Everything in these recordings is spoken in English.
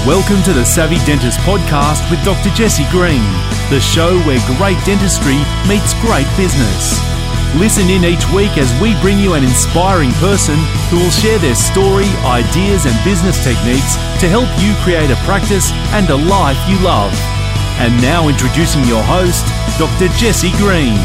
Welcome to the Savvy Dentist podcast with Dr. Jesse Green, the show where great dentistry meets great business. Listen in each week as we bring you an inspiring person who will share their story, ideas and business techniques to help you create a practice and a life you love. And now introducing your host, Dr. Jesse Green.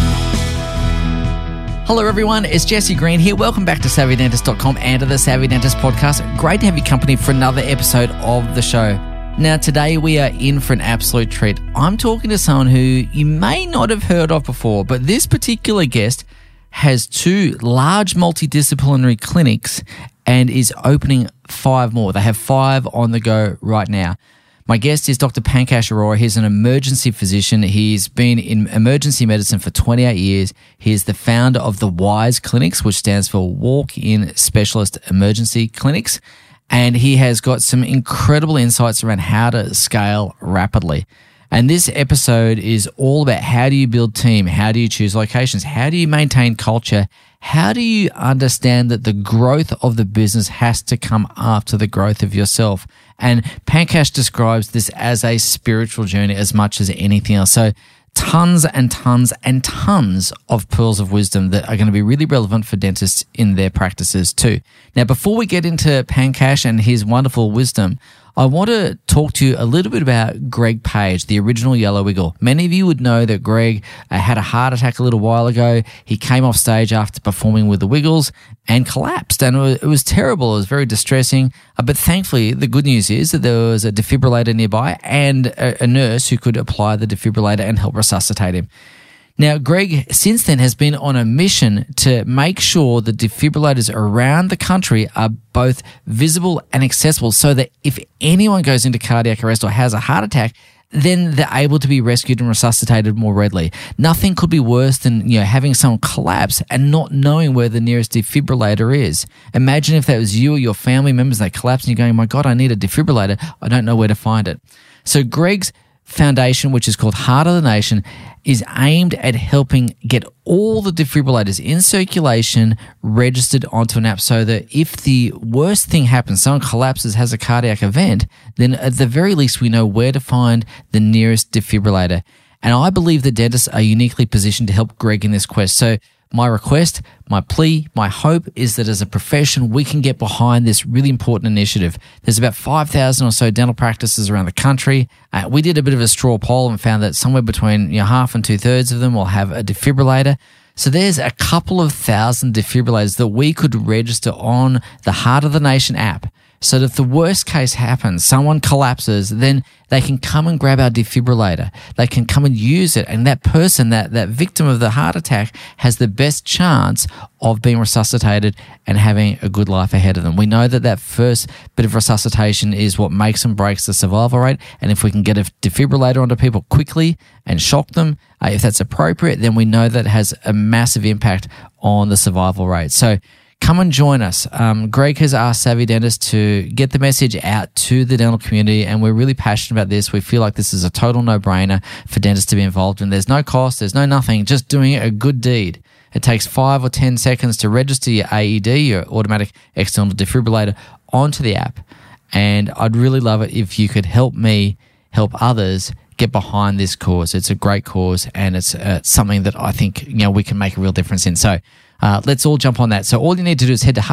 Hello everyone, it's Jesse Green here. Welcome back to SavvyDentist.com and to the Savvy Dentist podcast. Great to have your company for another episode of the show. Now today we are in for an absolute treat. I'm talking to someone who you may not have heard of before, but this particular guest has 2 large multidisciplinary clinics and is opening 5 more. They have 5 on the go right now. My guest is Dr. Pankaj Arora. He's an emergency physician. He's been in emergency medicine for 28 years. He is the founder of the WISE Clinics, which stands for Walk-In Specialist Emergency Clinics. And he has got some incredible insights around how to scale rapidly. And this episode is all about how do you build team? How do you choose locations? How do you maintain culture? How do you understand that the growth of the business has to come after the growth of yourself? And Pankaj describes this as a spiritual journey as much as anything else. So tons and tons and tons of pearls of wisdom that are going to be really relevant for dentists in their practices too. Now, before we get into Pankaj and his wonderful wisdom, I want to talk to you a little bit about Greg Page, the original Yellow Wiggle. Many of you would know that Greg had a heart attack a little while ago. He came off stage after performing with the Wiggles and collapsed, and it was terrible. It was very distressing. But thankfully, the good news is that there was a defibrillator nearby and a nurse who could apply the defibrillator and help resuscitate him. Now, Greg, since then, has been on a mission to make sure the defibrillators around the country are both visible and accessible so that if anyone goes into cardiac arrest or has a heart attack, then they're able to be rescued and resuscitated more readily. Nothing could be worse than having someone collapse and not knowing where the nearest defibrillator is. Imagine if that was you or your family members, they collapse and you're going, my God, I need a defibrillator. I don't know where to find it. So Greg's foundation, which is called Heart of the Nation, is aimed at helping get all the defibrillators in circulation registered onto an app so that if the worst thing happens, someone collapses, has a cardiac event, then at the very least we know where to find the nearest defibrillator. And I believe the dentists are uniquely positioned to help Greg in this quest. So my request, my plea, my hope is that as a profession, we can get behind this really important initiative. There's about 5,000 or so dental practices around the country. We did a bit of a straw poll and found that somewhere between half and 2/3 of them will have a defibrillator. So there's a couple of thousand defibrillators that we could register on the Heart of the Nation app. So that if the worst case happens, someone collapses, then they can come and grab our defibrillator. They can come and use it. And that person, that victim of the heart attack, has the best chance of being resuscitated and having a good life ahead of them. We know that first bit of resuscitation is what makes and breaks the survival rate. And if we can get a defibrillator onto people quickly and shock them, if that's appropriate, then we know that has a massive impact on the survival rate. So come and join us. Greg has asked Savvy Dentist to get the message out to the dental community, and we're really passionate about this. We feel like this is a total no-brainer for dentists to be involved in. There's no cost, there's no nothing, just doing a good deed. It takes 5 or 10 seconds to register your AED, your automatic external defibrillator, onto the app. And I'd really love it if you could help me help others get behind this cause. It's a great cause, and it's something that I think we can make a real difference in. So let's all jump on that. So all you need to do is head to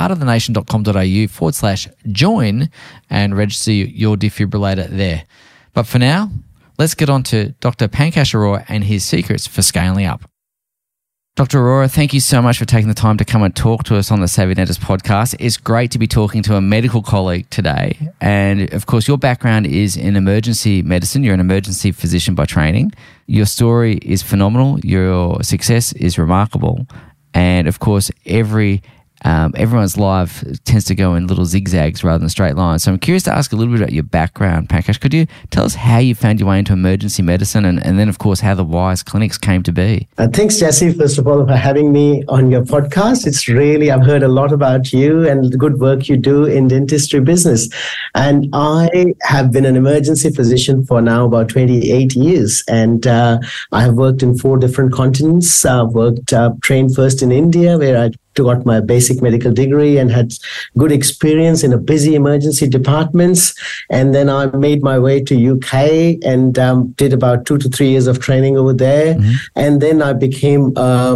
heartofthenation.com.au/join and register your defibrillator there. But for now, let's get on to Dr. Pankaj Arora and his secrets for scaling up. Dr. Arora, thank you so much for taking the time to come and talk to us on the Savvy Dentist podcast. It's great to be talking to a medical colleague today. And of course, your background is in emergency medicine. You're an emergency physician by training. Your story is phenomenal. Your success is remarkable. And of course, everyone's life tends to go in little zigzags rather than straight lines. So I'm curious to ask a little bit about your background, Pankaj. Could you tell us how you found your way into emergency medicine and then, of course, how the WISE Clinics came to be? Thanks, Jesse, first of all, for having me on your podcast. I've heard a lot about you and the good work you do in dentistry business. And I have been an emergency physician for now about 28 years. And I have worked in 4 different continents. Trained first in India, where I got my basic medical degree and had good experience in a busy emergency departments. And then I made my way to UK and did about 2 to 3 years of training over there. Mm-hmm. And then I became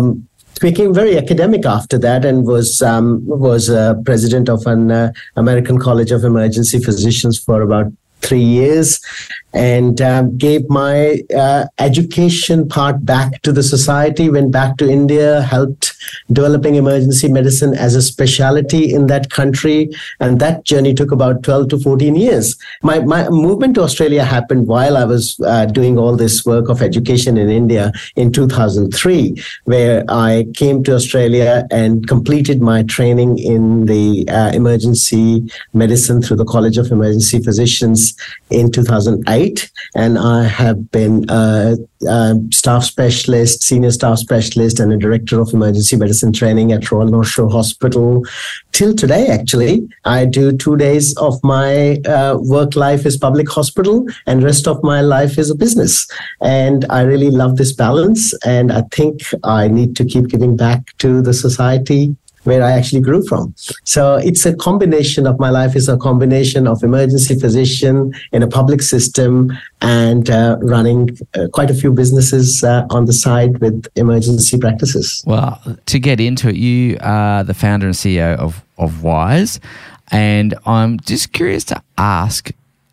very academic after that, and was president of an American College of Emergency Physicians for about 3 years, and gave my education part back to the society, went back to India, helped developing emergency medicine as a specialty in that country. And that journey took about 12 to 14 years. My movement to Australia happened while I was doing all this work of education in India in 2003, where I came to Australia and completed my training in the emergency medicine through the College of Emergency Physicians in 2008. And I have been a staff specialist, senior staff specialist, and a director of emergency medicine training at Royal North Shore Hospital till today. Actually, I do 2 days of my work life is public hospital, and rest of my life is a business. And I really love this balance, and I think I need to keep giving back to the society where I actually grew from. So it's a combination of my life is a combination of emergency physician in a public system and running quite a few businesses on the side with emergency practices. Well, to get into it, you are the founder and CEO of Wise, and I'm just curious to ask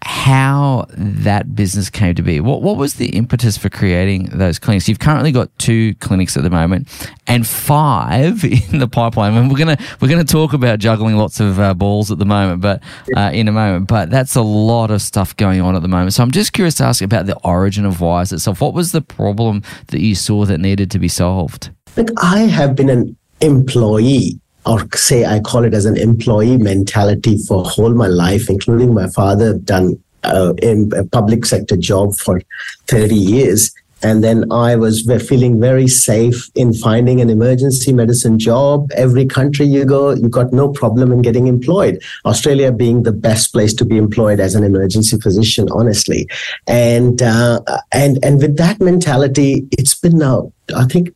how that business came to be. What was the impetus for creating those clinics? You've currently got 2 clinics at the moment and 5 in the pipeline. And we're gonna talk about juggling lots of balls at the moment, but in a moment. But that's a lot of stuff going on at the moment. So I'm just curious to ask about the origin of Wise itself. What was the problem that you saw that needed to be solved? Look, I have been an employee, or say I call it as an employee mentality for whole my life, including my father done in a public sector job for 30 years. And then I was feeling very safe in finding an emergency medicine job. Every country you go, you got no problem in getting employed. Australia being the best place to be employed as an emergency physician, honestly. And with that mentality, it's been now, I think,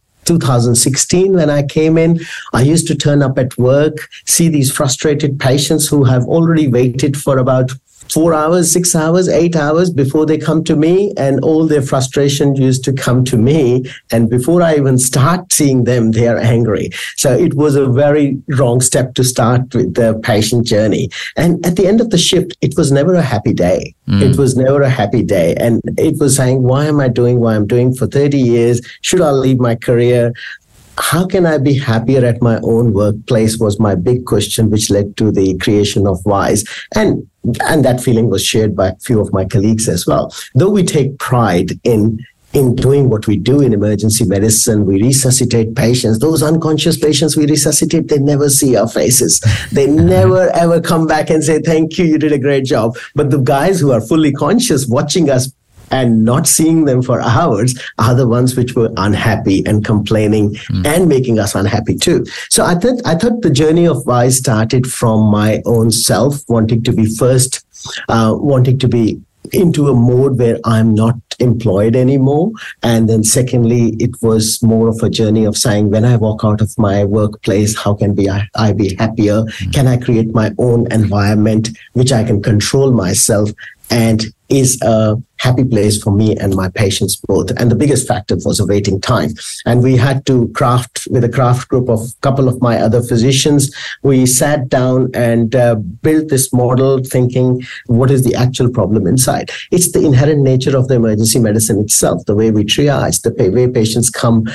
2016 when I came in, I used to turn up at work, see these frustrated patients who have already waited for about 4 hours, 6 hours, 8 hours before they come to me, and all their frustration used to come to me. And before I even start seeing them, they are angry. So it was a very wrong step to start with the patient journey. And at the end of the shift, it was never a happy day. It was never a happy day. And it was saying, why am I doing what I'm doing for 30 years? Should I leave my career? How can I be happier at my own workplace was my big question, which led to the creation of Wise. And that feeling was shared by a few of my colleagues as well. Though we take pride in doing what we do in emergency medicine, we resuscitate patients. Those unconscious patients we resuscitate, they never see our faces. They never, ever come back and say, thank you, you did a great job. But the guys who are fully conscious watching us and not seeing them for hours are the ones which were unhappy and complaining and making us unhappy too. So I thought the journey of Wise started from my own self, wanting to be first, wanting to be into a mode where I'm not employed anymore. And then secondly, it was more of a journey of saying, when I walk out of my workplace, how can I be happier? Can I create my own environment, which I can control myself and is a happy place for me and my patients both. And the biggest factor was a waiting time. And we had to craft with a craft group of a couple of my other physicians. We sat down and built this model thinking, what is the actual problem inside? It's the inherent nature of the emergency medicine itself, the way we triage, the way patients come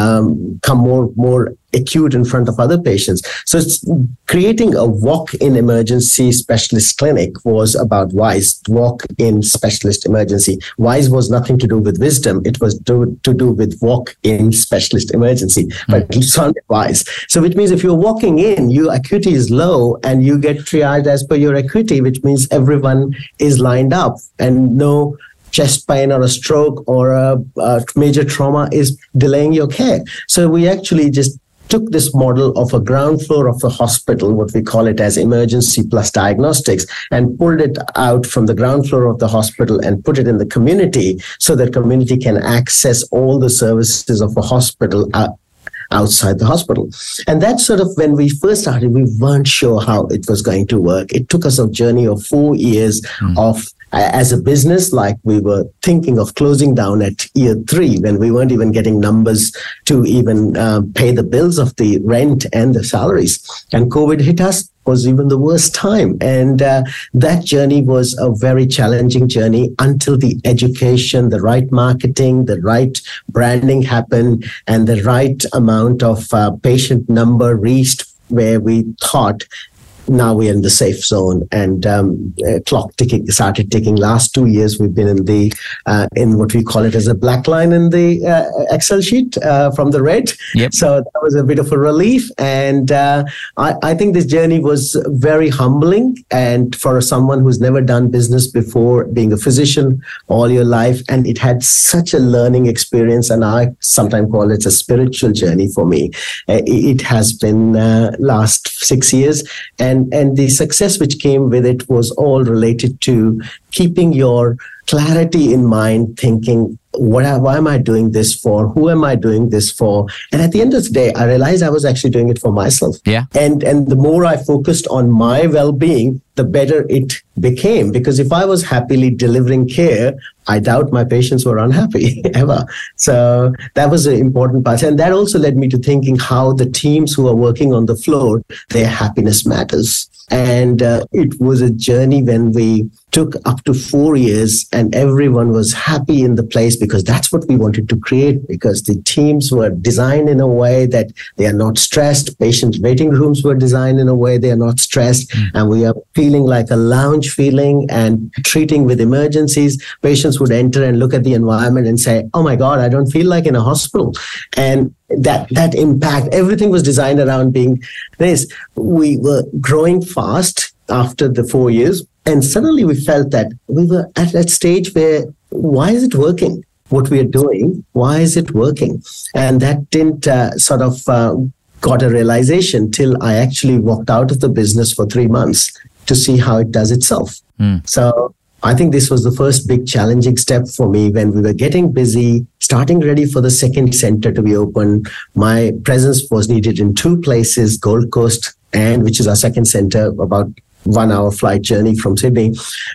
more acute in front of other patients. So it's creating a walk-in emergency specialist clinic was about Wise, walk-in specialist emergency. Wise was nothing to do with wisdom. It was to do with walk-in specialist emergency, but it sounded Wise. So which means if you're walking in, your acuity is low and you get triaged as per your acuity, which means everyone is lined up and no chest pain or a stroke or a major trauma is delaying your care. So we actually just took this model of a ground floor of a hospital, what we call it as emergency plus diagnostics, and pulled it out from the ground floor of the hospital and put it in the community so that community can access all the services of a hospital outside the hospital. And that's sort of when we first started, we weren't sure how it was going to work. It took us a journey of 4 years of as a business, like we were thinking of closing down at year 3 when we weren't even getting numbers to even pay the bills of the rent and the salaries. And COVID hit us, was even the worst time. And that journey was a very challenging journey until the education, the right marketing, the right branding happened, and the right amount of patient number reached where we thought, now we're in the safe zone, and clock started ticking. Last 2 years, we've been in what we call it as a black line in the Excel sheet from the red. Yep. So that was a bit of a relief. And I think this journey was very humbling. And for someone who's never done business before, being a physician all your life, and it had such a learning experience. And I sometimes call it a spiritual journey for me. It has been last 6 years. And the success which came with it was all related to keeping your clarity in mind, thinking, why am I doing this for? Who am I doing this for? And at the end of the day, I realized I was actually doing it for myself. Yeah. And the more I focused on my well-being, the better it became. Because if I was happily delivering care, I doubt my patients were unhappy ever. So that was an important part. And that also led me to thinking how the teams who are working on the floor, their happiness matters. And it was a journey when we took up to 4 years and everyone was happy in the place, because that's what we wanted to create, because the teams were designed in a way that they are not stressed. Patient waiting rooms were designed in a way they are not stressed. And we are feeling like a lounge feeling and treating with emergencies. Patients would enter and look at the environment and say, oh my God, I don't feel like in a hospital. And that impact, everything was designed around being this. We were growing fast after the 4 years. And suddenly we felt that we were at that stage where, why is it working? What we are doing, why is it working? And that didn't got a realization till I actually walked out of the business for 3 months to see how it does itself. So I think this was the first big challenging step for me when we were getting busy, starting ready for the second center to be open. My presence was needed in 2 places, Gold Coast, and which is our second center, about 1 hour flight journey from Sydney.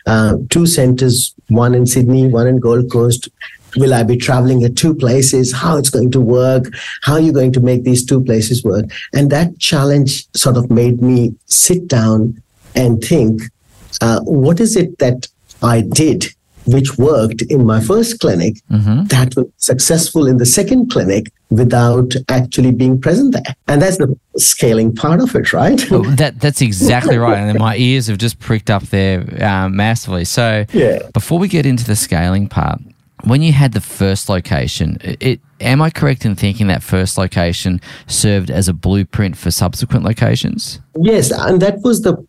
2 centers, one in Sydney, one in Gold Coast. Will I be traveling at 2 places? How it's going to work? How are you going to make these 2 places work? And that challenge sort of made me sit down and think, what is it that I did which worked in my first clinic that was successful in the second clinic without actually being present there? And that's the scaling part of it, right? Well, that's exactly right. And my ears have just pricked up there massively. So before we get into the scaling part, when you had the first location, am I correct in thinking that first location served as a blueprint for subsequent locations? Yes, and that was the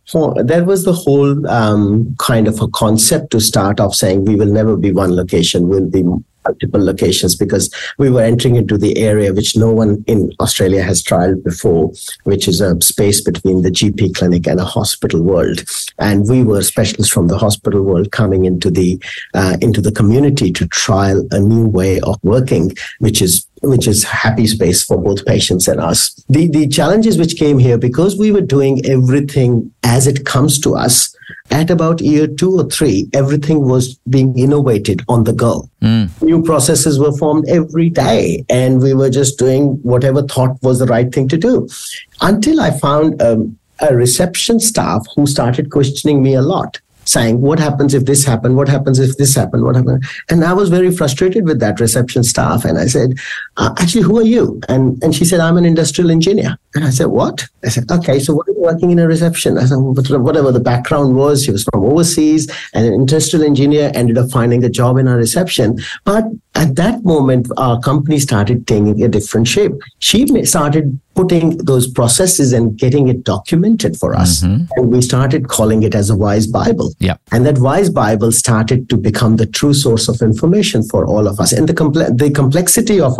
whole kind of a concept to start off, saying we will never be one location, we'll be multiple locations, because we were entering into the area which no one in Australia has tried before, which is a space between the GP clinic and a hospital world. And we were specialists from the hospital world coming into the community to trial a new way of working, which is happy space for both patients and us. The challenges which came here, because we were doing everything as it comes to us, at about year 2 or 3, everything was being innovated on the go. New processes were formed every day, and we were just doing whatever thought was the right thing to do. Until I found a reception staff who started questioning me a lot, saying, what happens if this happened? What happens if this happened? What happened? And I was very frustrated with that reception staff. And I said, actually, who are you? And she said, I'm an industrial engineer. And I said, what? I said, okay, so what are you working in a reception? I said, whatever the background was, she was from overseas, and an industrial engineer, ended up finding a job in a reception. But at that moment, our company started taking a different shape. She started putting those processes and getting it documented for us. And we started calling it as a Wise Bible. Yep. And that Wise Bible started to become the true source of information for all of us. And the complexity of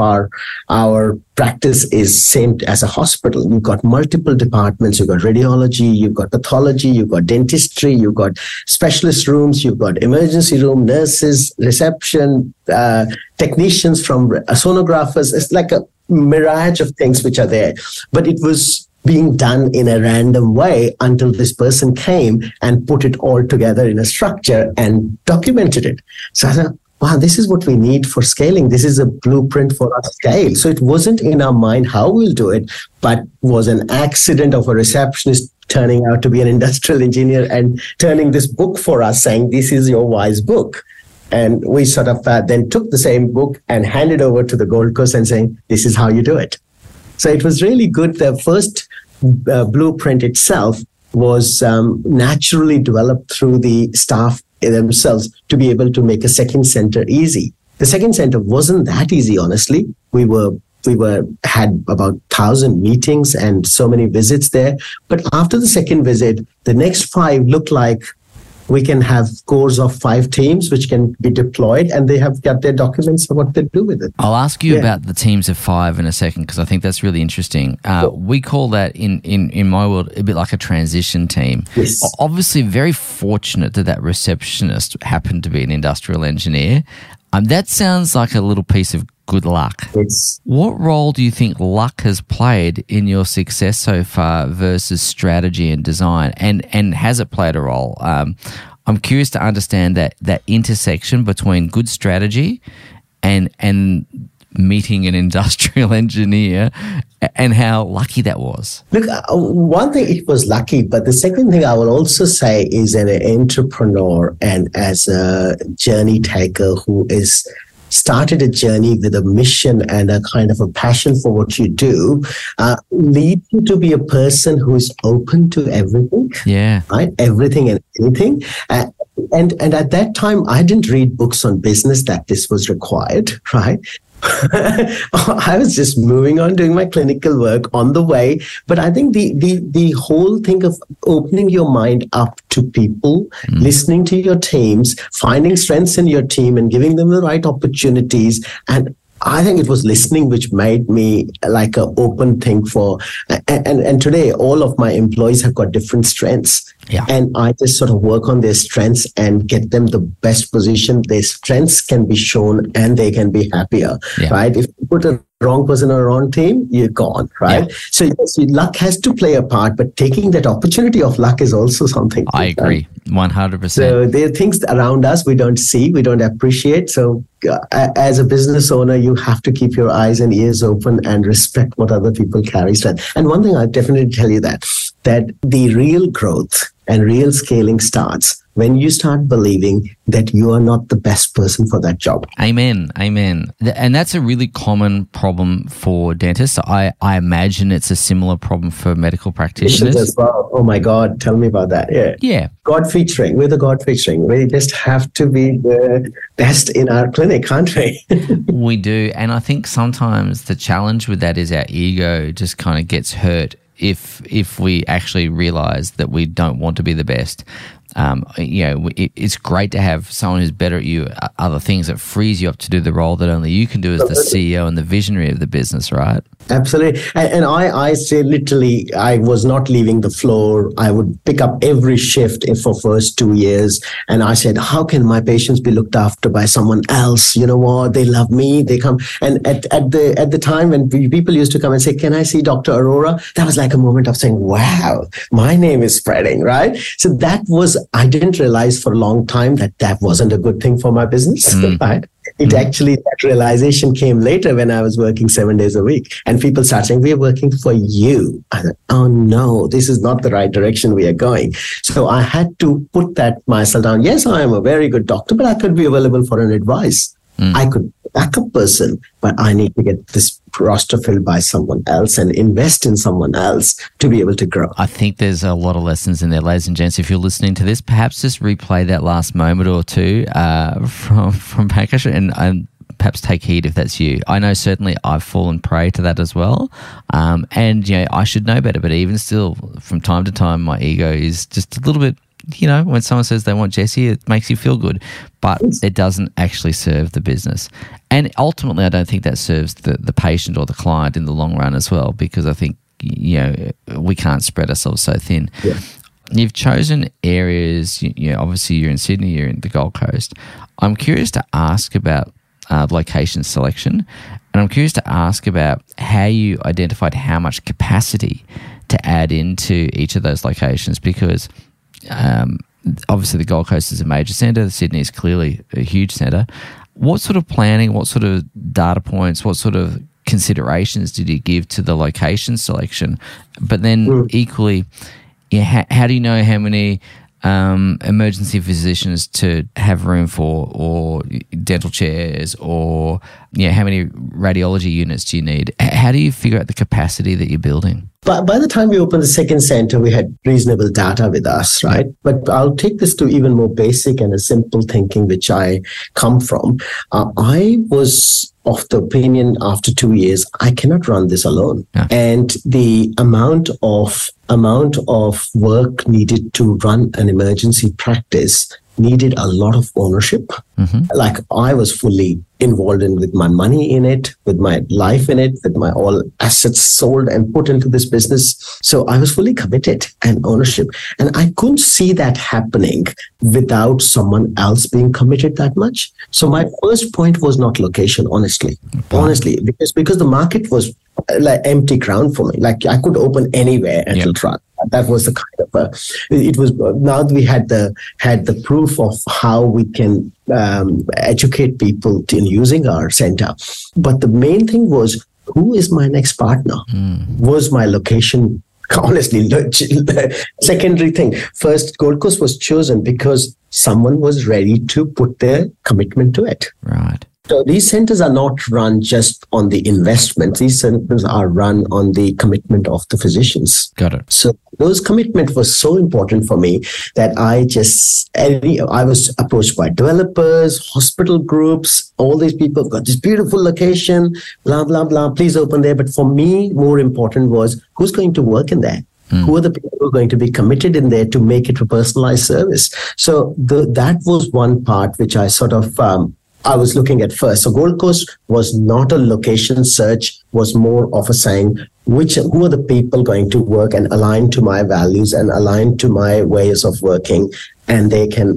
our practice is same as a hospital. You've got multiple departments. You've got radiology, you've got pathology, you've got dentistry, you've got specialist rooms, you've got emergency room, nurses, reception, technicians from sonographers. It's like mirage of things which are there. But it was being done in a random way until this person came and put it all together in a structure and documented it. So I thought, wow, this is what we need for scaling. This is a blueprint for our scale. So it wasn't in our mind how we'll do it, but was an accident of a receptionist turning out to be an industrial engineer and turning this book for us, saying, this is your wise book. And we sort of then took the same book and handed over to the Gold Coast and saying, this is how you do it. So it was really good. The first blueprint itself was naturally developed through the staff themselves to be able to make a second center easy. The second center wasn't that easy, honestly. We had about 1,000 meetings and so many visits there. But after the second visit, the next 5 looked like we can have cores of 5 teams which can be deployed, and they have got their documents of what they do with it. I'll ask you about the teams of 5 in a second, because I think that's really interesting. We call that in my world a bit like a transition team. Yes. Obviously very fortunate that receptionist happened to be an industrial engineer. That sounds like a little piece of good luck. Yes. What role do you think luck has played in your success so far versus strategy and design? And has it played a role? I'm curious to understand that intersection between good strategy and meeting an industrial engineer and how lucky that was. Look, one thing, it was lucky, but the second thing I will also say is an entrepreneur and as a journey taker who is started a journey with a mission and a kind of a passion for what you do, leads you to be a person who is open to everything. Yeah. Right? Everything and anything. And at that time, I didn't read books on business that this was required, right? I was just moving on, doing my clinical work on the way. But I think the whole thing of opening your mind up to people, listening to your teams, finding strengths in your team and giving them the right opportunities. And I think it was listening which made me like an open thing for, and today all of my employees have got different strengths. Yeah. And I just sort of work on their strengths and get them the best position. Their strengths can be shown and they can be happier, right? If you put a wrong person on a wrong team, you're gone, right? Yeah. So yes, luck has to play a part, but taking that opportunity of luck is also something. I agree, 100%. So there are things around us we don't see, we don't appreciate. So as a business owner, you have to keep your eyes and ears open and respect what other people carry strength. And one thing I'll definitely tell you that the real growth and real scaling starts when you start believing that you are not the best person for that job. Amen. Amen. And that's a really common problem for dentists. I imagine it's a similar problem for medical practitioners as well. Oh my God, tell me about that. Yeah. God featuring. We're the God featuring. We just have to be the best in our clinic, can't we? We do. And I think sometimes the challenge with that is our ego just kind of gets hurt if we actually realize that we don't want to be the best. It's great to have someone who's better at you other things that frees you up to do the role that only you can do as the CEO and the visionary of the business, right? Absolutely. And I say literally, I was not leaving the floor. I would pick up every shift for first 2 years. And I said, how can my patients be looked after by someone else? You know what? They love me. They come. And at the time when people used to come and say, can I see Dr. Arora? That was like a moment of saying, wow, my name is spreading, right? So I didn't realize for a long time that wasn't a good thing for my business, right? That realization came later when I was working 7 days a week and people start saying, we're working for you. I thought, oh no, this is not the right direction we are going. So I had to put that myself down. Yes, I am a very good doctor, but I could be available for an advice. I could back a person, but I need to get this roster filled by someone else and invest in someone else to be able to grow. I think there's a lot of lessons in there, ladies and gents. If you're listening to this, perhaps just replay that last moment or two from Pankaj and perhaps take heed if that's you. I know certainly I've fallen prey to that as well. And I should know better, but even still, from time to time, my ego is just a little bit, when someone says they want Jesse, it makes you feel good, but it doesn't actually serve the business. And ultimately, I don't think that serves the patient or the client in the long run as well, because I think, we can't spread ourselves so thin. Yeah. You've chosen areas, obviously you're in Sydney, you're in the Gold Coast. I'm curious to ask about location selection. And I'm curious to ask about how you identified how much capacity to add into each of those locations, because obviously the Gold Coast is a major centre, Sydney is clearly a huge centre. What sort of planning, what sort of data points, what sort of considerations did you give to the location selection? But then equally, how do you know how many emergency physicians to have room for, or dental chairs, or how many radiology units do you need? How do you figure out the capacity that you're building? But by the time we opened the second center, we had reasonable data with us, right? But I'll take this to even more basic and a simple thinking, which I come from. I was of the opinion after 2 years, I cannot run this alone. Yeah. And the amount of work needed to run an emergency practice needed a lot of ownership. Mm-hmm. Like I was fully involved with my money in it, with my life in it, with my all assets sold and put into this business. So I was fully committed and ownership. And I couldn't see that happening without someone else being committed that much. So my first point was not location, honestly, because the market was like empty ground for me. Like I could open anywhere and it'll run. That was the kind of it was. Now we had the proof of how we can educate people in using our center. But the main thing was, who is my next partner? Was my location, honestly, secondary thing. First, Gold Coast was chosen because someone was ready to put their commitment to it. Right. So these centers are not run just on the investment. These centers are run on the commitment of the physicians. Got it. So those commitment was so important for me that I was approached by developers, hospital groups, all these people got this beautiful location, blah, blah, blah, please open there. But for me, more important was who's going to work in there? Who are the people who are going to be committed in there to make it a personalized service? So that was one part which I sort of I was looking at first. So Gold Coast was not a location search, was more of a saying, who are the people going to work and align to my values and align to my ways of working, and they can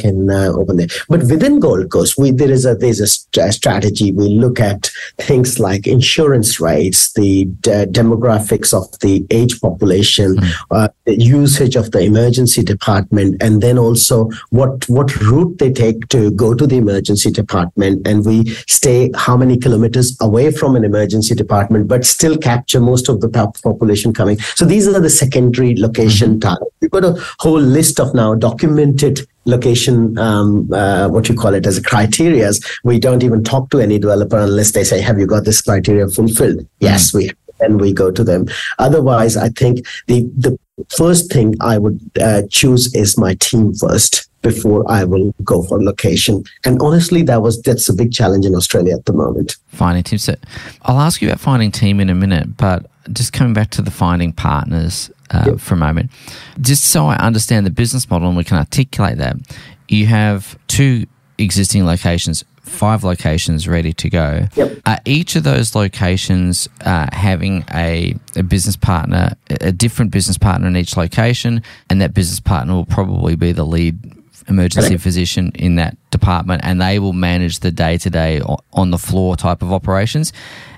open there. But within Gold Coast, there's a strategy. We look at things like insurance rates, the demographics of the age population, the usage of the emergency department, and then also what route they take to go to the emergency department. And we stay how many kilometers away from an emergency department, but still capture most of the population coming. So these are the secondary location targets. We've got a whole list of now documented location, what you call it as a criteria. We don't even talk to any developer unless they say, have you got this criteria fulfilled? Yes, we have. And we go to them. Otherwise, I think the first thing I would choose is my team first before I will go for location. And honestly, that's a big challenge in Australia at the moment. Finding teams. So I'll ask you about finding team in a minute, but just coming back to the finding partners for a moment, just so I understand the business model and we can articulate that. You have 2 existing locations, 5 locations ready to go. Yep. Are each of those locations having a business partner, a different business partner in each location, and that business partner will probably be the lead emergency physician in that department, and they will manage the day-to-day on the floor type of operations,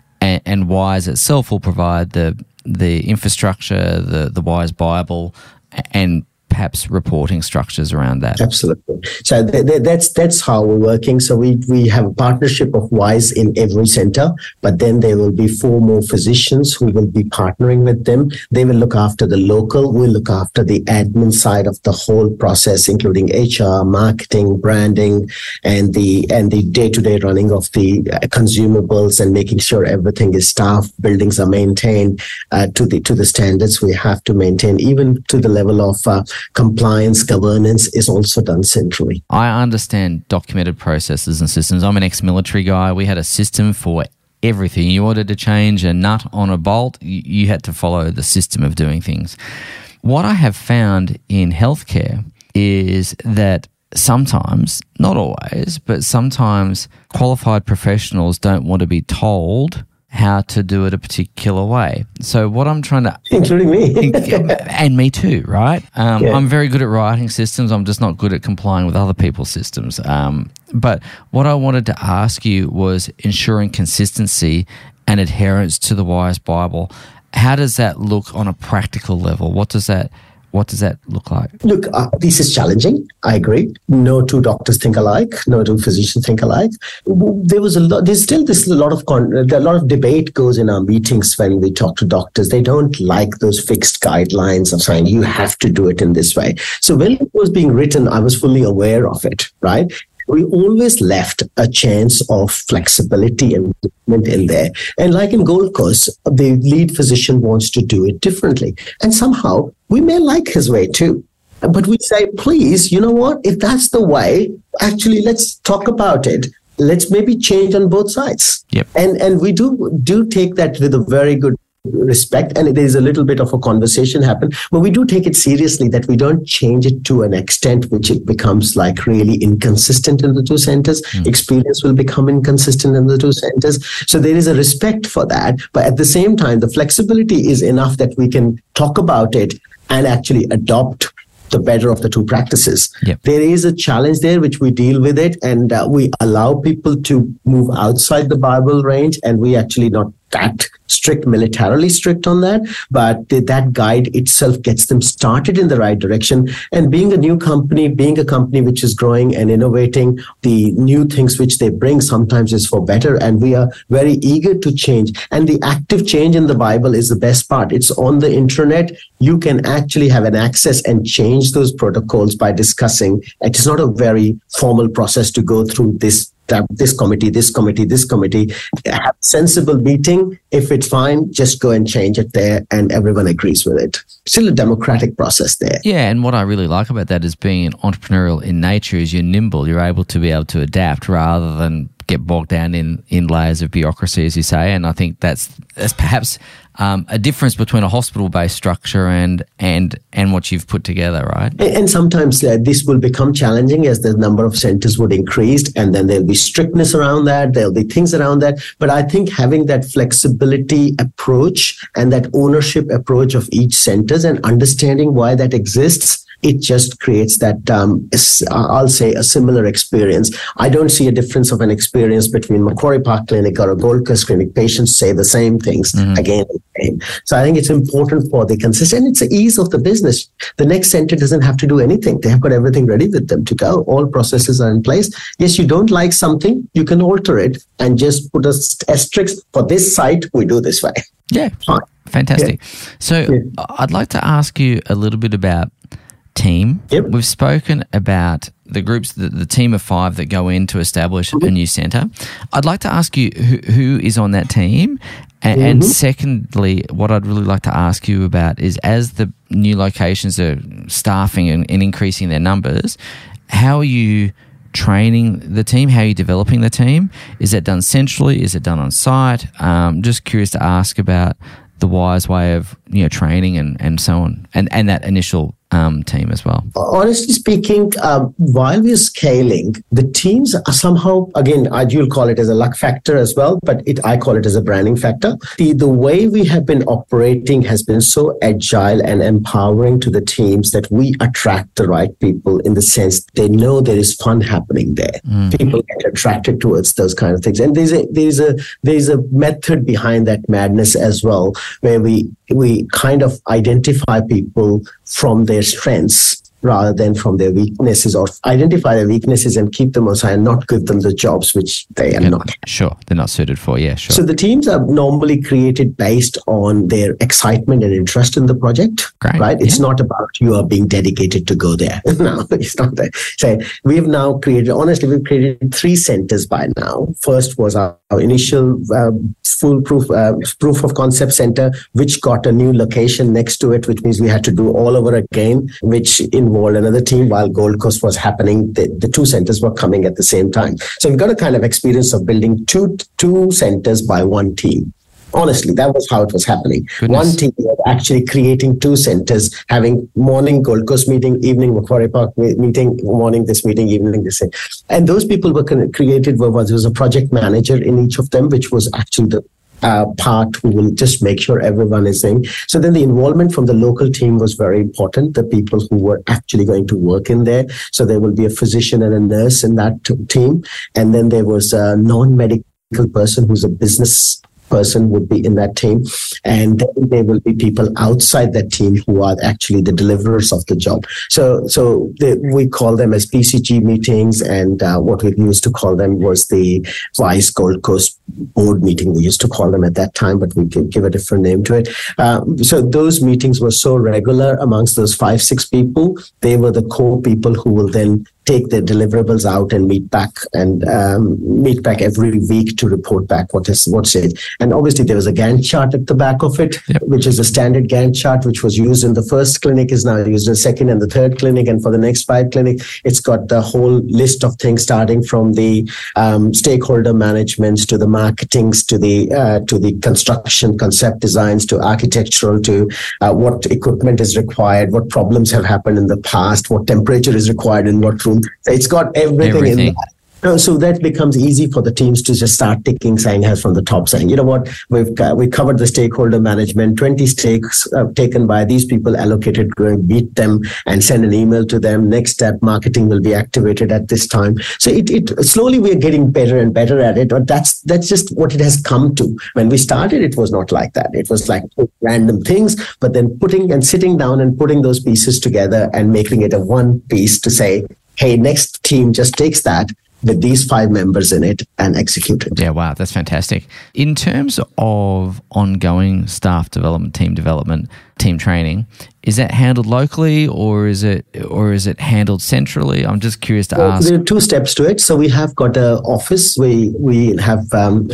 and Wise itself will provide the infrastructure, the Wise Bible, and perhaps reporting structures around that. Absolutely. So that's how we're working. So we have a partnership of Wise in every center, but then there will be 4 more physicians who will be partnering with them. They will look after the local, we'll look after the admin side of the whole process, including HR, marketing, branding, and the day-to-day running of the consumables and making sure everything is staffed, buildings are maintained to the standards we have to maintain, even to the level of compliance, governance is also done centrally. I understand documented processes and systems. I'm an ex-military guy. We had a system for everything. You wanted to change a nut on a bolt, you had to follow the system of doing things. What I have found in healthcare is that sometimes, not always, but sometimes qualified professionals don't want to be told how to do it a particular way. So what I'm trying to... Including me. And me too, right? I'm very good at writing systems. I'm just not good at complying with other people's systems. But what I wanted to ask you was ensuring consistency and adherence to the Wise Bible. How does that look on a practical level? What does that look like? Look, this is challenging. I agree. No two doctors think alike. No two physicians think alike. There's a lot of debate goes in our meetings when we talk to doctors. They don't like those fixed guidelines of saying you have to do it in this way. So when it was being written, I was fully aware of it, right? We always left a chance of flexibility and movement in there. And like in Gold Coast, the lead physician wants to do it differently. And somehow we may like his way too. But we say, please, you know what? If that's the way, actually, let's talk about it. Let's maybe change on both sides. Yep. And we do take that with a very good respect, and there is a little bit of a conversation happen, but we do take it seriously that we don't change it to an extent which it becomes like really inconsistent in the two centers. Experience will become inconsistent in the two centers. So there is a respect for that, but at the same time, the flexibility is enough that we can talk about it and actually adopt the better of the two practices. Yep. There is a challenge there which we deal with it, and we allow people to move outside the Bible range, and we actually not that strict, militarily strict on that, but that guide itself gets them started in the right direction. And being a new company, being a company which is growing and innovating, the new things which they bring sometimes is for better, and we are very eager to change. And the active change in the Bible is the best part. It's on the internet. You can actually have an access and change those protocols by discussing. It is not a very formal process to go through this committee, have sensible meeting. If it's fine, just go and change it there, and everyone agrees with it. Still a democratic process there. Yeah, and what I really like about that is being entrepreneurial in nature is you're nimble. You're able to adapt rather than get bogged down in layers of bureaucracy, as you say. And I think that's perhaps a difference between a hospital-based structure and what you've put together, right? And sometimes this will become challenging as the number of centers would increase, and then there'll be strictness around that. There'll be things around that. But I think having that flexibility approach and that ownership approach of each centers and understanding why that exists, it just creates that, I'll say, a similar experience. I don't see a difference of an experience between Macquarie Park Clinic or a Gold Coast Clinic. Patients say the same things again and again. So I think it's important for the consistency, and it's the ease of the business. The next center doesn't have to do anything. They have got everything ready with them to go. All processes are in place. Yes, you don't like something, you can alter it and just put a asterisk. For this site, we do this way. Yeah, fine. Fantastic. Yeah. So I'd like to ask you a little bit about team. Yep. We've spoken about the groups, the team of 5 that go in to establish a new centre. I'd like to ask you who is on that team. And secondly, what I'd really like to ask you about is, as the new locations are staffing and increasing their numbers, how are you training the team? How are you developing the team? Is that done centrally? Is it done on site? Just curious to ask about the Wise way of training and so on, and that initial team as well. Honestly speaking, while we're scaling, the teams are somehow, again, you'll call it as a luck factor as well, but I call it as a branding factor. The way we have been operating has been so agile and empowering to the teams that we attract the right people, in the sense they know there is fun happening there. People get attracted towards those kind of things. And there's a method behind that madness as well, where we kind of identify people from their strengths rather than from their weaknesses, or identify their weaknesses and keep them aside and not give them the jobs which they are not. Sure, they're not suited for, sure. So the teams are normally created based on their excitement and interest in the project, right? It's not about you are being dedicated to go there. No, it's not that. So we've created 3 centers by now. First was our initial foolproof proof of concept center, which got a new location next to it, which means we had to do all over again, which involved another team. While Gold Coast was happening, the 2 centers were coming at the same time. So we've got a kind of experience of building two centers by one team. Honestly, that was how it was happening. Goodness. One team was actually creating 2 centers, having morning Gold Coast meeting, evening Macquarie Park meeting, morning this meeting, evening this. And those people were created, there was a project manager in each of them, which was actually part who will just make sure everyone is in. So then the involvement from the local team was very important, the people who were actually going to work in there. So there will be a physician and a nurse in that team. And then there was a non-medical person who's a business person would be in that team. And then there will be people outside that team who are actually the deliverers of the job. We call them as PCG meetings, and what we used to call them was the Vice Gold Coast board meeting. We used to call them at that time, but we can give a different name to it. So those meetings were so regular amongst those 5-6 people. They were the core people who will then take their deliverables out and meet back every week to report back what's it. And obviously there was a Gantt chart at the back of it, which is a standard Gantt chart, which was used in the first clinic, is now used in the second and the third clinic. And for the next 5 clinic, it's got the whole list of things, starting from the stakeholder managements to the marketings to the construction concept designs to architectural to what equipment is required, what problems have happened in the past, what temperature is required in what room. It's got everything in that. So that becomes easy for the teams to just start ticking, saying from the top, saying, you know what, we covered the stakeholder management, 20 stakes taken by these people allocated, go and meet them and send an email to them. Next step, marketing will be activated at this time. So it slowly we're getting better and better at it. But that's just what it has come to. When we started, it was not like that. It was like random things, but then sitting down and putting those pieces together and making it a one piece to say, hey, next team just takes that with these 5 members in it and execute it. Yeah, wow, that's fantastic. In terms of ongoing staff development, team training, is that handled locally or is it handled centrally? I'm just curious to ask. There are 2 steps to it. So we have got an office. We have,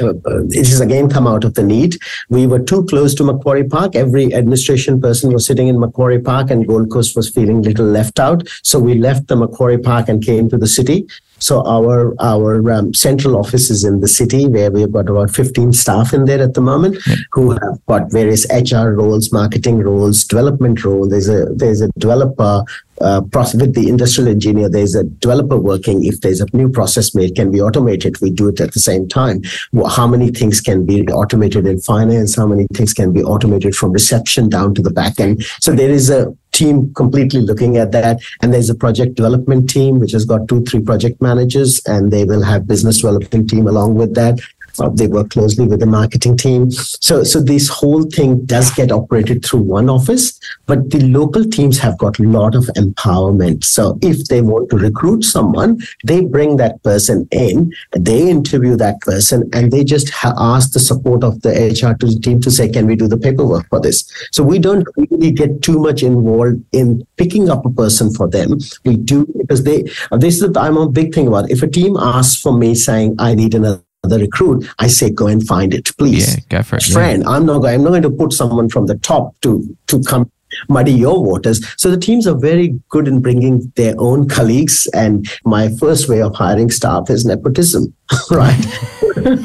it has again come out of the need. We were too close to Macquarie Park. Every administration person was sitting in Macquarie Park and Gold Coast was feeling a little left out. So we left the Macquarie Park and came to the city. So our central office is in the city, where we've got about 15 staff in there at the moment who have got various HR roles, marketing roles, development role. There's a developer with the industrial engineer. There's a developer working. If there's a new process made, can be automated, we do it at the same time. How many things can be automated in finance? How many things can be automated from reception down to the back end? So there is a team completely looking at that. And there's a project development team, which has got 2-3 project managers, and they will have business development team along with that. They work closely with the marketing team. So this whole thing does get operated through one office, but the local teams have got a lot of empowerment. So if they want to recruit someone, they bring that person in, they interview that person, and they just ask the support of the HR team to say, can we do the paperwork for this? So we don't really get too much involved in picking up a person for them. We do, because I'm a big thing about it. If a team asks for me saying, I need another recruit, I say, go and find it, please. Yeah, go for it. Friend, I'm not going to put someone from the top to come muddy your waters. So the teams are very good in bringing their own colleagues. And my first way of hiring staff is nepotism, right? You've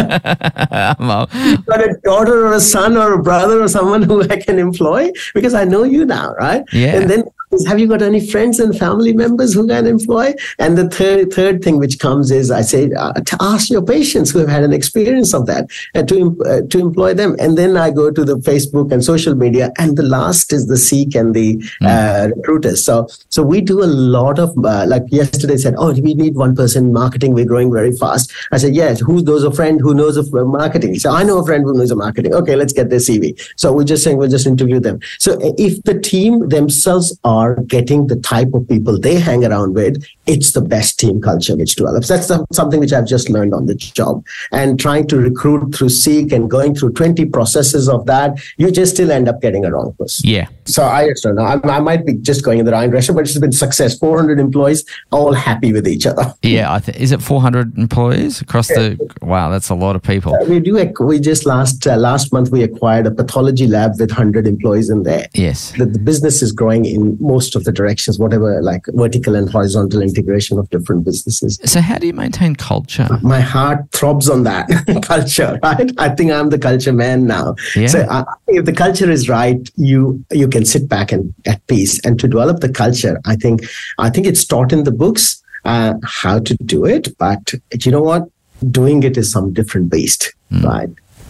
got a daughter or a son or a brother or someone who I can employ because I know you now, right? Yeah. And then, have you got any friends and family members who can employ? And the third thing which comes is I say to ask your patients who have had an experience of that and to employ them. And then I go to the Facebook and social media, and the last is the Seek and the recruiters. So we do a lot of like yesterday said, we need one person in marketing. We're growing very fast. I said, yes. Who knows a friend who knows of marketing? So I know a friend who knows of marketing. Okay, let's get their CV. So we're just saying we'll just interview them. So if the team themselves are getting the type of people they hang around with, it's the best team culture which develops. That's something which I've just learned on the job. And trying to recruit through Seek and going through 20 processes of that, you just still end up getting a wrong person. Yeah. So I just don't know. I might be just going in the wrong direction, but it's been success. 400 employees, all happy with each other. Yeah. Is it 400 employees across wow, that's a lot of people. We just last month we acquired a pathology lab with 100 employees in there. Yes. The business is growing in most of the directions, whatever, like vertical and horizontal integration of different businesses. So how do you maintain culture? My heart throbs on that culture, right? I think I'm the culture man now. Yeah. So if the culture is right, you can sit back and at peace. And to develop the culture, I think it's taught in the books how to do it. But you know what? Doing it is some different beast, right?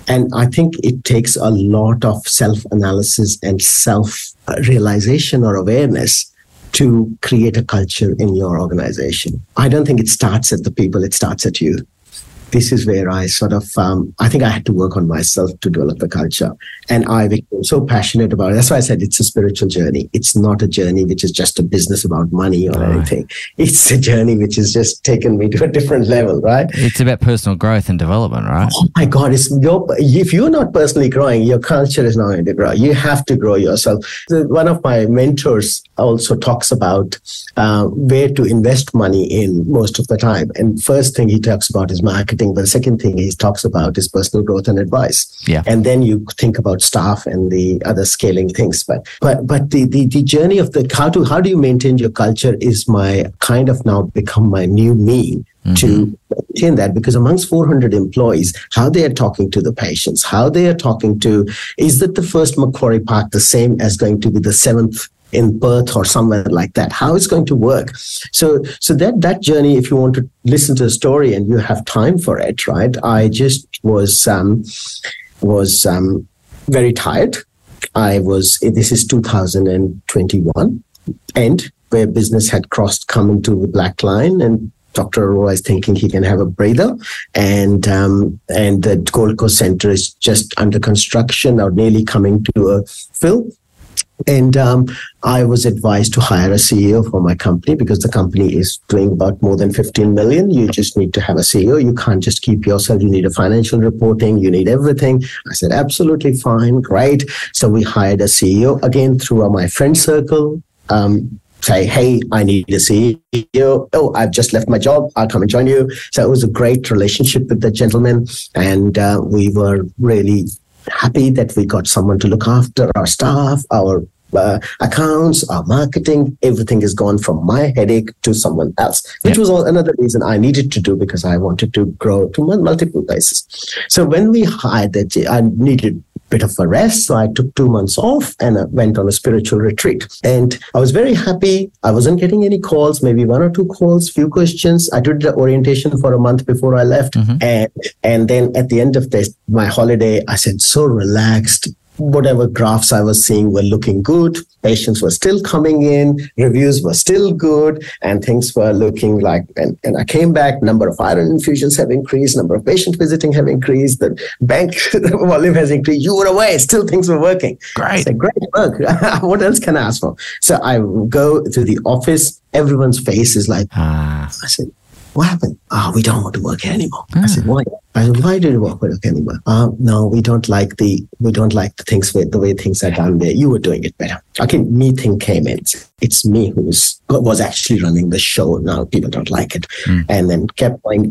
And I think it takes a lot of self-analysis and self-realization or awareness to create a culture in your organization. I don't think it starts at the people, it starts at you. This is where I sort of, I think I had to work on myself to develop the culture. And I became so passionate about it. That's why I said it's a spiritual journey. It's not a journey which is just a business about money or anything. It's a journey which has just taken me to a different level, right? It's about personal growth and development, right? Oh my God, if you're not personally growing, your culture is not going to grow. You have to grow yourself. One of my mentors also talks about where to invest money in most of the time. And first thing he talks about is marketing. But the second thing he talks about is personal growth and advice. Yeah. And then you think about staff and the other scaling things. But the journey of how do you maintain your culture is my kind of now become my new me. To maintain that, because amongst 400 employees, how they are talking to the patients, how they are talking to, is that the first Macquarie Park the same as going to be the 7th in Perth or somewhere like that? How it's going to work? So that journey, if you want to listen to the story and you have time for it, right? I just was very tired. This is 2021, and where business had come into the black line, and Dr. Arora is thinking he can have a breather, and the Gold Coast Centre is just under construction or nearly coming to a fill. And I was advised to hire a CEO for my company because the company is doing about more than 15 million. You just need to have a CEO. You can't just keep yourself. You need a financial reporting. You need everything. I said, absolutely fine. Great. So we hired a CEO again through my friend circle. Say, hey, I need a CEO. Oh, I've just left my job. I'll come and join you. So it was a great relationship with the gentleman. And we were really happy that we got someone to look after our staff, our accounts, our marketing. Everything has gone from my headache to someone else, which was another reason I needed to do, because I wanted to grow to multiple places. So when we hired that, I needed bit of a rest. So I took 2 months off and I went on a spiritual retreat. And I was very happy. I wasn't getting any calls, maybe 1 or 2 calls, few questions. I did the orientation for a month before I left. And then at the end of my holiday, I said, so relaxed. Whatever graphs I was seeing were looking good. Patients were still coming in. Reviews were still good. And things were looking like, and I came back, number of iron infusions have increased, number of patients visiting have increased, the bank volume has increased. You were away, still things were working. Great. I said, great work. What else can I ask for? So I go to the office. Everyone's face is like, I said, what happened? We don't want to work here anymore. I said, why? I said, why do you work anymore? No, we don't like the things the way things are done there. You were doing it better. Okay, me thing came in. It's me who was actually running the show. Now people don't like it. And then kept going.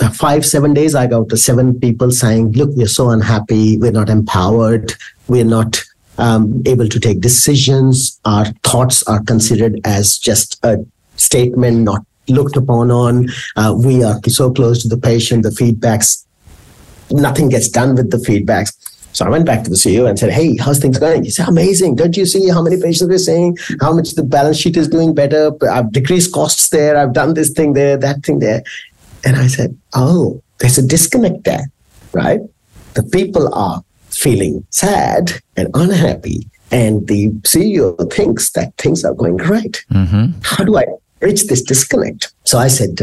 5-7 days, I got to 7 people saying, look, we're so unhappy. We're not empowered. We're not able to take decisions. Our thoughts are considered as just a statement, not looked upon on. We are so close to the patient, the feedbacks, nothing gets done with the feedbacks. So I went back to the CEO and said, hey, how's things going? He said, amazing. Don't you see how many patients we're seeing? How much the balance sheet is doing better? I've decreased costs there. I've done this thing there, that thing there. And I said, oh, there's a disconnect there, right? The people are feeling sad and unhappy. And the CEO thinks that things are going great. How do I bridge this disconnect? So I said,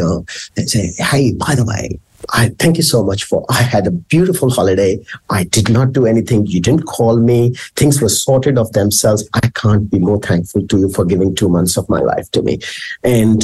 hey, by the way, I thank you so much I had a beautiful holiday. I did not do anything. You didn't call me. Things were sorted of themselves. I can't be more thankful to you for giving 2 months of my life to me. And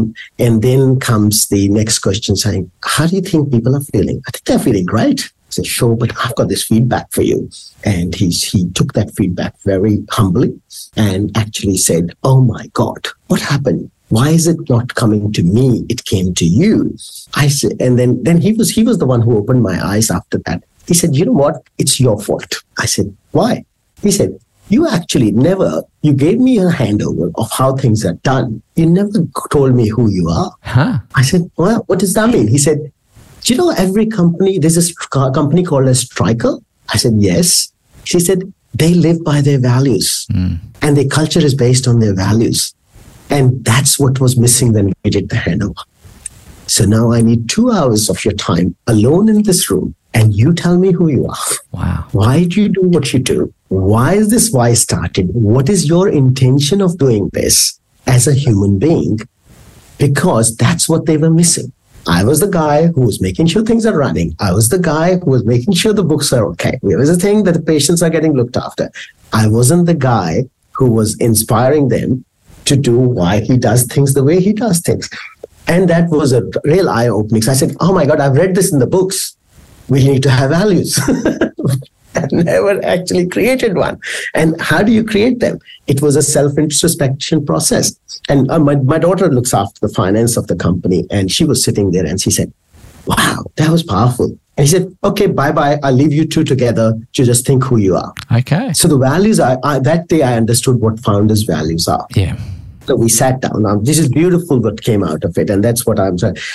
then comes the next question saying, how do you think people are feeling? I think they're feeling great. I said, sure, but I've got this feedback for you. And he took that feedback very humbly and actually said, oh my God, what happened? Why is it not coming to me? It came to you. I said, and then he was the one who opened my eyes after that. He said, you know what? It's your fault. I said, why? He said, you actually you gave me a handover of how things are done. You never told me who you are. I said, well, what does that mean? He said, do you know every company, there's a company called a Stryker? I said, yes. She said, they live by their values and their culture is based on their values. And that's what was missing when we did the handover. So now I need 2 hours of your time alone in this room. And you tell me who you are. Wow. Why do you do what you do? Why is this why started? What is your intention of doing this as a human being? Because that's what they were missing. I was the guy who was making sure things are running. I was the guy who was making sure the books are okay. It was a thing that the patients are getting looked after. I wasn't the guy who was inspiring them to do why he does things the way he does things. And that was a real eye-opening. So I said, oh my God, I've read this in the books. We need to have values. I never actually created one. And how do you create them? It was a self-introspection process. And my daughter looks after the finance of the company, and she was sitting there and she said, wow, that was powerful. And he said, okay, bye-bye. I'll leave you two together to just think who you are. Okay. So the values, that day I understood what founders' values are. Yeah. So we sat down. Now, this is beautiful what came out of it. And that's what I'm saying.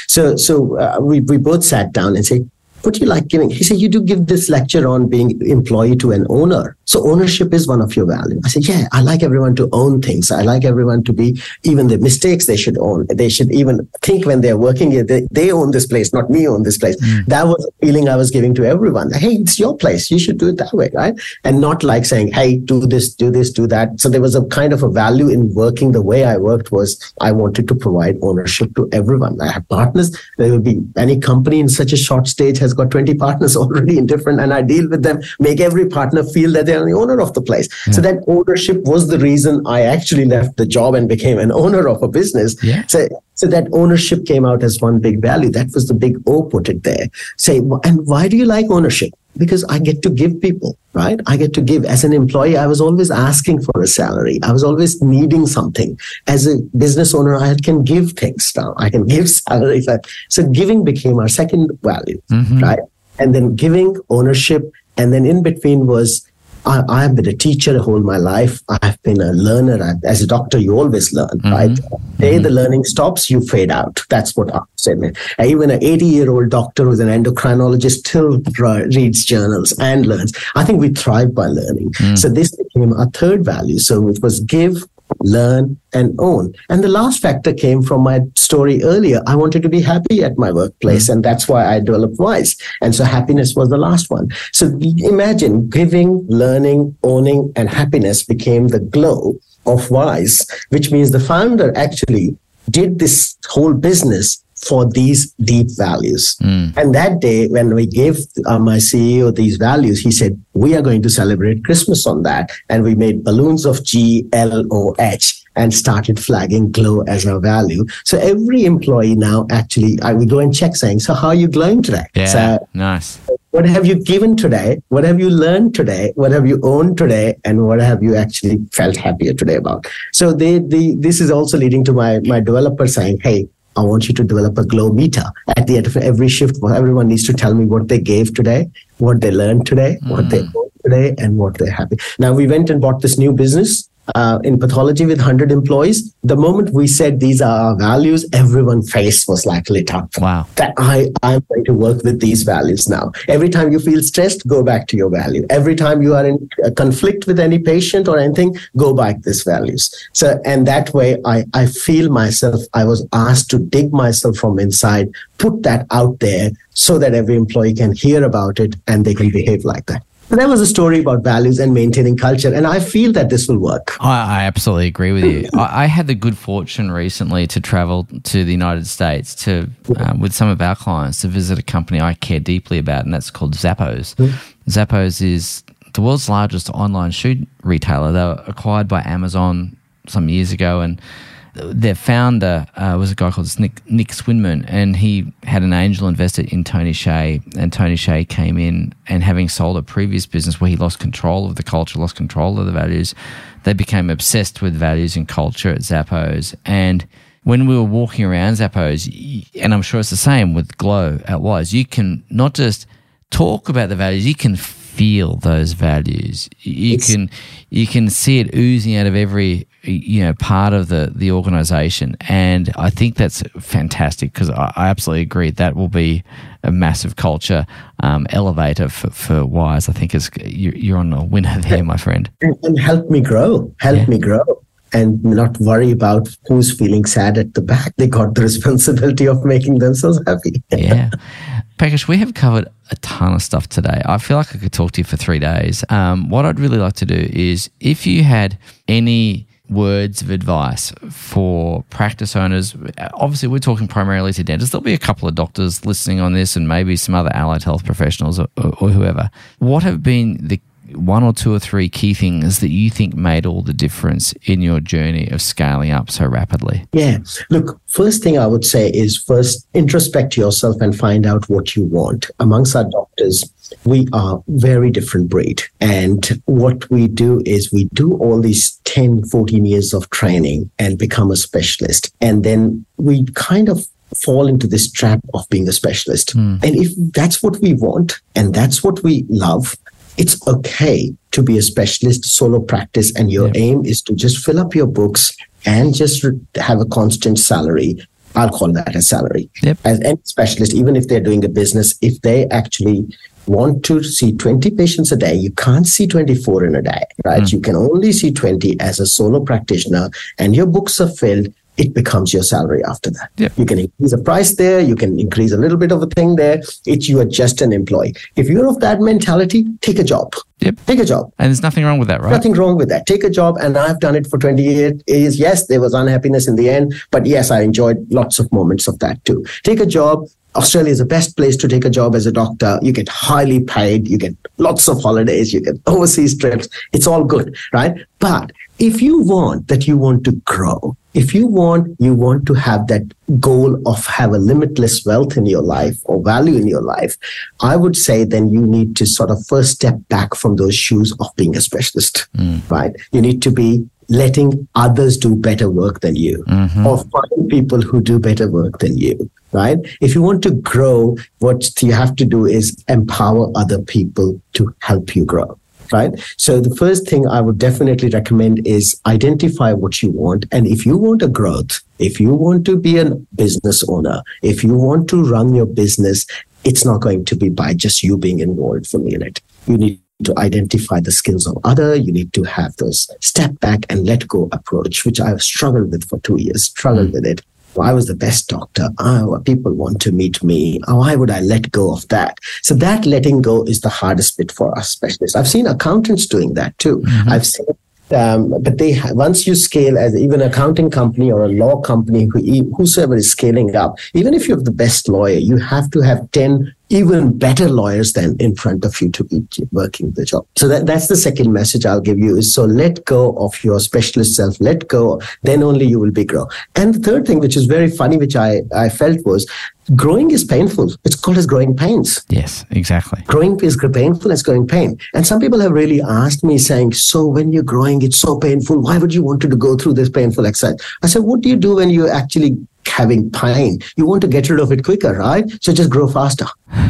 So we both sat down and said, what do you like giving? He said, you do give this lecture on being employee to an owner. So ownership is one of your values. I said, yeah, I like everyone to own things. I like everyone to be, even the mistakes they should own. They should even think when they're working here, they own this place, not me own this place. That was a feeling I was giving to everyone. Hey, it's your place. You should do it that way, right? And not like saying, hey, do this, do that. So there was a kind of a value in working. The way I worked was I wanted to provide ownership to everyone. I have partners. There will be any company in such a short stage has got 20 partners already in different, and I deal with them, make every partner feel that they're the owner of the place. Yeah. So that ownership was the reason I actually left the job and became an owner of a business. Yeah. So that ownership came out as one big value. That was the big O, put it there. Say, and why do you like ownership? Because I get to give people, right? I get to give. As an employee, I was always asking for a salary. I was always needing something. As a business owner, I can give things now. I can give salaries. So giving became our second value, right? And then giving, ownership, and then in between was I have been a teacher all my life. I've been a learner. As a doctor, you always learn, right? The day the learning stops, you fade out. That's what I said. Even an 80-year-old doctor who's an endocrinologist still reads journals and learns. I think we thrive by learning. So this became our third value. So it was give, learn, and own. And the last factor came from my story earlier. I wanted to be happy at my workplace, and that's why I developed WISE. And so happiness was the last one. So imagine giving, learning, owning, and happiness became the glow of WISE, which means the founder actually did this whole business for these deep values. And that day, when we gave my CEO these values, he said, we are going to celebrate Christmas on that. And we made balloons of GLOH and started flagging glow as our value. So every employee now actually, we go and check saying, so how are you glowing today? Yeah, so, nice. What have you given today? What have you learned today? What have you owned today? And what have you actually felt happier today about? So this is also leading to my developer saying, hey, I want you to develop a glow meter. At the end of every shift, everyone needs to tell me what they gave today, what they learned today, what they owned today, and what they're happy. Now, we went and bought this new business in pathology with 100 employees. The moment we said these are our values, everyone's face was like lit up. Wow. That I'm going to work with these values now. Every time you feel stressed, go back to your value. Every time you are in a conflict with any patient or anything, go back to these values. So, and that way I feel myself, I was asked to dig myself from inside, put that out there so that every employee can hear about it and they can behave like that. So that was a story about values and maintaining culture. And I feel that this will work. I absolutely agree with you. I had the good fortune recently to travel to the United States with some of our clients to visit a company I care deeply about, and that's called Zappos. Zappos is the world's largest online shoe retailer. They were acquired by Amazon some years ago, and their founder was a guy called Nick Swinmurn, and he had an angel investor in Tony Hsieh, and Tony Hsieh came in, and having sold a previous business where he lost control of the culture, lost control of the values, they became obsessed with values and culture at Zappos. And when we were walking around Zappos, and I'm sure it's the same with Glow at WISE, you can not just talk about the values, you can feel those values. You can see it oozing out of every part of the organization, and I think that's fantastic because I absolutely agree that will be a massive culture elevator for WISE. I think you're on a winner there, my friend. And help me grow. and not worry about who's feeling sad at the back. They got the responsibility of making themselves happy. Yeah. Pankaj, we have covered a ton of stuff today. I feel like I could talk to you for 3 days. What I'd really like to do is, if you had any words of advice for practice owners, obviously we're talking primarily to dentists. There'll be a couple of doctors listening on this and maybe some other allied health professionals or whoever. What have been the 1 or 2 or 3 key things that you think made all the difference in your journey of scaling up so rapidly? Yeah. Look, first thing I would say is first introspect yourself and find out what you want. Amongst our doctors, we are very different breed. And what we do is we do all these 10, 14 years of training and become a specialist. And then we kind of fall into this trap of being a specialist. And if that's what we want and that's what we love, it's okay to be a specialist, solo practice, and your aim is to just fill up your books and just have a constant salary. I'll call that a salary. As any specialist, even if they're doing a business, if they actually want to see 20 patients a day, you can't see 24 in a day, right? You can only see 20 as a solo practitioner, and your books are filled. It becomes your salary after that. You can increase the price there. You can increase a little bit of a thing there. You are just an employee. If you're of that mentality, take a job. Take a job. And there's nothing wrong with that, right? Nothing wrong with that. Take a job. And I've done it for 20 years. Yes, there was unhappiness in the end. But yes, I enjoyed lots of moments of that too. Take a job. Australia is the best place to take a job as a doctor. You get highly paid. You get lots of holidays. You get overseas trips. It's all good, right? But if you want to grow, if you want to have that goal of have a limitless wealth in your life or value in your life, I would say then you need to sort of first step back from those shoes of being a specialist, right? You need to be letting others do better work than you or find people who do better work than you, right? If you want to grow, what you have to do is empower other people to help you grow. Right. So the first thing I would definitely recommend is identify what you want. And if you want a growth, if you want to be a business owner, if you want to run your business, it's not going to be by just you being involved fully in it. You need to identify the skills of other. You need to have those step back and let go approach, which I've struggled with for 2 years, with it. I was the best doctor. People want to meet me. Why would I let go of that? So that letting go is the hardest bit for us specialists. I've seen accountants doing that too. I've seen, but once you scale as even an accounting company or a law company, whosoever is scaling up, even if you have the best lawyer, you have to have 10 even better lawyers than in front of you to be working the job. So that's the second message I'll give you is, so let go of your specialist self, let go, then only you will be grow. And the third thing, which is very funny, which I felt was, growing is painful. It's called as growing pains. Yes, exactly. Growing is painful as growing pain. And some people have really asked me saying, so when you're growing, it's so painful. Why would you want to go through this painful exercise? I said, what do you do when you're actually having pain? You want to get rid of it quicker, right? So just grow faster.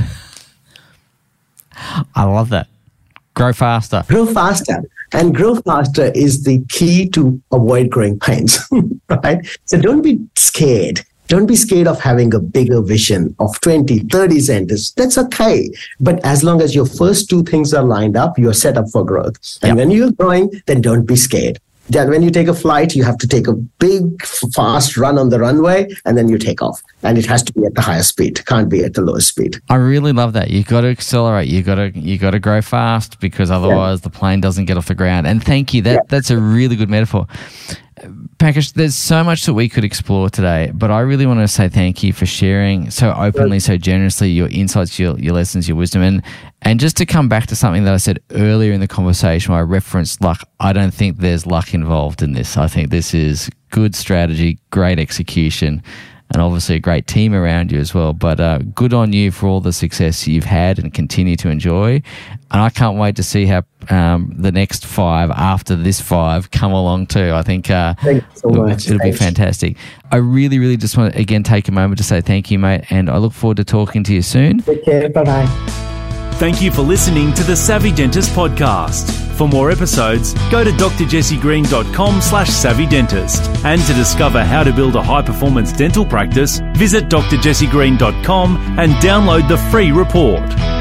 I love that. Grow faster. Grow faster. And grow faster is the key to avoid growing pains, right? So don't be scared. Don't be scared of having a bigger vision of 20, 30 centers. That's okay. But as long as your first 2 things are lined up, you're set up for growth. And when you're growing, then don't be scared. Then when you take a flight, you have to take a big, fast run on the runway, and then you take off. And it has to be at the highest speed. Can't be at the lowest speed. I really love that. You've got to accelerate. You've got to grow fast, because otherwise the plane doesn't get off the ground. And thank you. That's a really good metaphor. Pankaj, there's so much that we could explore today, but I really want to say thank you for sharing so openly, so generously your insights, your lessons, your wisdom. And just to come back to something that I said earlier in the conversation where I referenced luck, I don't think there's luck involved in this. I think this is good strategy, great execution, and obviously a great team around you as well. But good on you for all the success you've had and continue to enjoy. And I can't wait to see how the next 5 after this 5 come along too. I think it'll be fantastic. I really, really just want to again take a moment to say thank you, mate. And I look forward to talking to you soon. Take care. Bye-bye. Thank you for listening to the Savvy Dentist podcast. For more episodes, go to drjessiegreen.com/savvydentist. And to discover how to build a high-performance dental practice, visit drjessiegreen.com and download the free report.